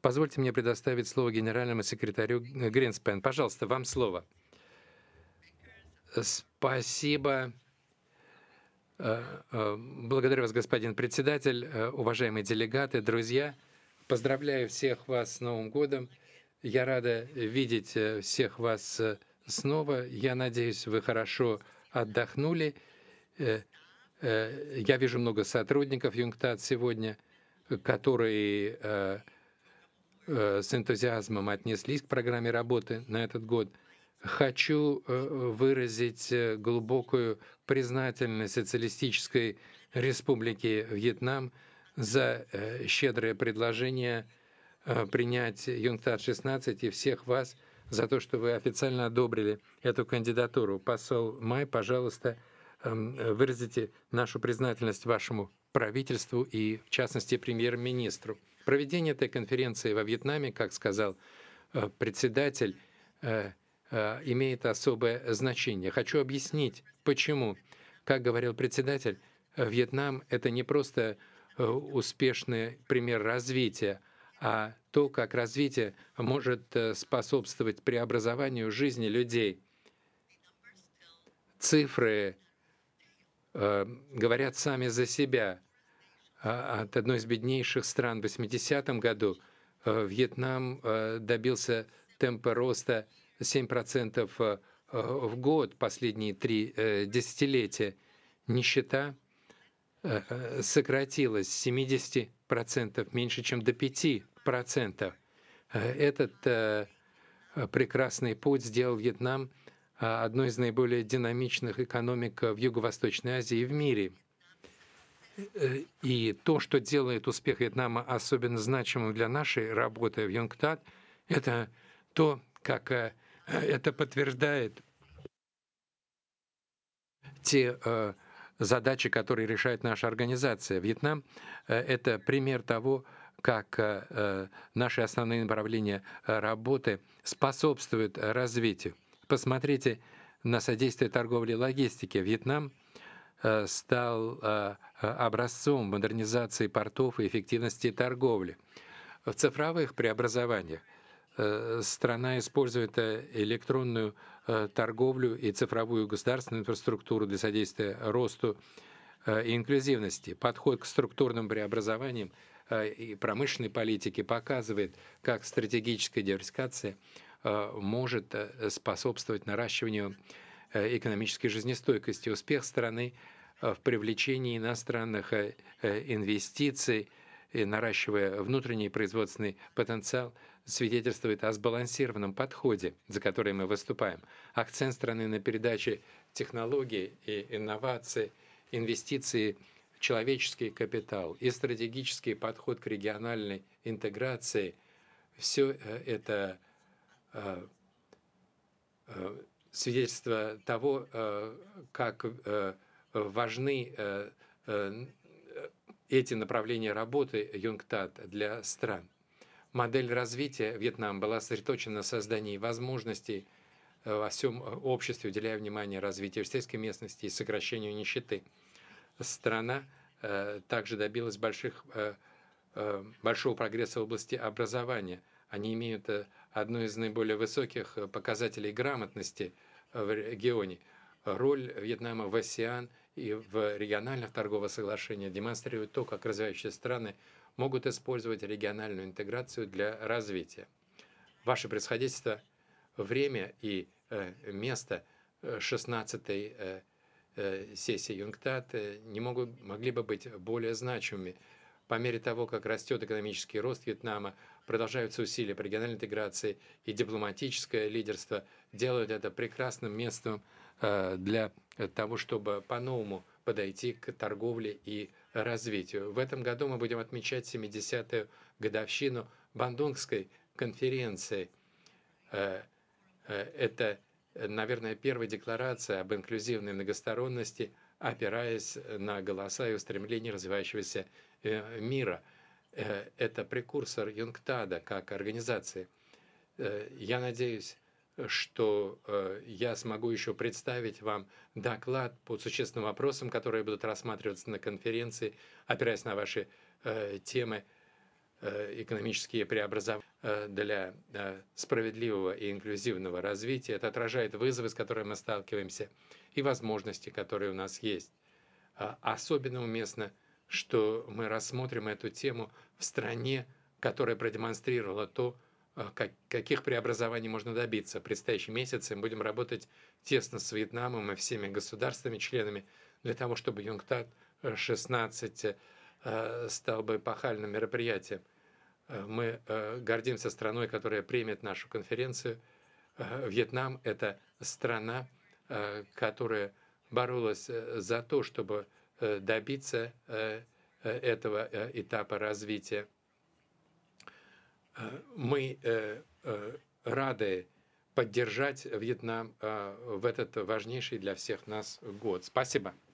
Позвольте мне предоставить слово генеральному секретарю Гринспен. Пожалуйста, вам слово. Спасибо. Благодарю вас, господин председатель, уважаемые делегаты, друзья. Поздравляю всех вас с Новым годом. Я рада видеть всех вас снова. Я надеюсь, вы хорошо отдохнули. Я вижу много сотрудников ЮНКТАД сегодня, которые с энтузиазмом отнеслись к программе работы на этот год. Хочу выразить глубокую признательность Социалистической Республике Вьетнам за щедрое предложение принять ЮНКТАД-16 и всех вас за то, что вы официально одобрили эту кандидатуру. Посол Май, пожалуйста, выразите нашу признательность вашему правительству и, в частности, премьер-министру. Проведение этой конференции во Вьетнаме, как сказал председатель, имеет особое значение. Хочу объяснить, почему. Как говорил председатель, Вьетнам — это не просто успешный пример развития, а то, как развитие может способствовать преобразованию жизни людей. Цифры говорят сами за себя. От одной из беднейших стран в 80-м году Вьетнам добился темпа роста 7% в год последние 3 десятилетия. Нищета сократилась с 70% меньше, чем до 5%. Этот прекрасный путь сделал Вьетнам одной из наиболее динамичных экономик в Юго-Восточной Азии и в мире. И то, что делает успех Вьетнама особенно значимым для нашей работы в ЮНКТАД, это то, как это подтверждает те задачи, которые решает наша организация. Вьетнам — это пример того, как наши основные направления работы способствуют развитию. Посмотрите на содействие торговли и логистике. Вьетнам стал образцом модернизации портов и эффективности торговли. В цифровых преобразованиях страна использует электронную торговлю и цифровую государственную инфраструктуру для содействия росту и инклюзивности. Подход к структурным преобразованиям и промышленной политике показывает, как стратегическая диверсификация может способствовать наращиванию экономической жизнестойкости. Успех страны в привлечении иностранных инвестиций и наращивая внутренний производственный потенциал, свидетельствует о сбалансированном подходе, за который мы выступаем. Акцент страны на передаче технологий и инноваций, инвестиции в человеческий капитал и стратегический подход к региональной интеграции — все это свидетельство того, как важны эти направления работы ЮНКТАД для стран. Модель развития Вьетнама была сосредоточена на создании возможностей во всем обществе, уделяя внимание развитию сельской местности и сокращению нищеты. Страна также добилась большого прогресса в области образования. Они имеют одну из наиболее высоких показателей грамотности в регионе. Роль Вьетнама в АСЕАН и в региональных торговых соглашениях демонстрирует то, как развивающиеся страны могут использовать региональную интеграцию для развития. Ваше Превосходительство, время и место 16-й сессии ЮНКТАД могли бы быть более значимыми. По мере того, как растет экономический рост Вьетнама, продолжаются усилия по региональной интеграции, и дипломатическое лидерство делают это прекрасным местом для того, чтобы по-новому подойти к торговле и развитию. В этом году мы будем отмечать 70-ю годовщину Бандунгской конференции. Это, наверное, первая декларация об инклюзивной многосторонности, опираясь на голоса и устремления развивающегося мира. Это прекурсор ЮНКТАДа как организации. Я надеюсь, что я смогу еще представить вам доклад по существенным вопросам, которые будут рассматриваться на конференции, опираясь на ваши темы. экономические преобразования для справедливого и инклюзивного развития. Это отражает вызовы, с которыми мы сталкиваемся, и возможности, которые у нас есть. Особенно уместно, что мы рассмотрим эту тему в стране, которая продемонстрировала то, каких преобразований можно добиться. В предстоящие месяцы мы будем работать тесно с Вьетнамом и всеми государствами-членами для того, чтобы ЮНКТАД-16 стал бы эпохальным мероприятием. Мы гордимся страной, которая примет нашу конференцию. Вьетнам — это страна, которая боролась за то, чтобы добиться этого этапа развития. Мы рады поддержать Вьетнам в этот важнейший для всех нас год. Спасибо.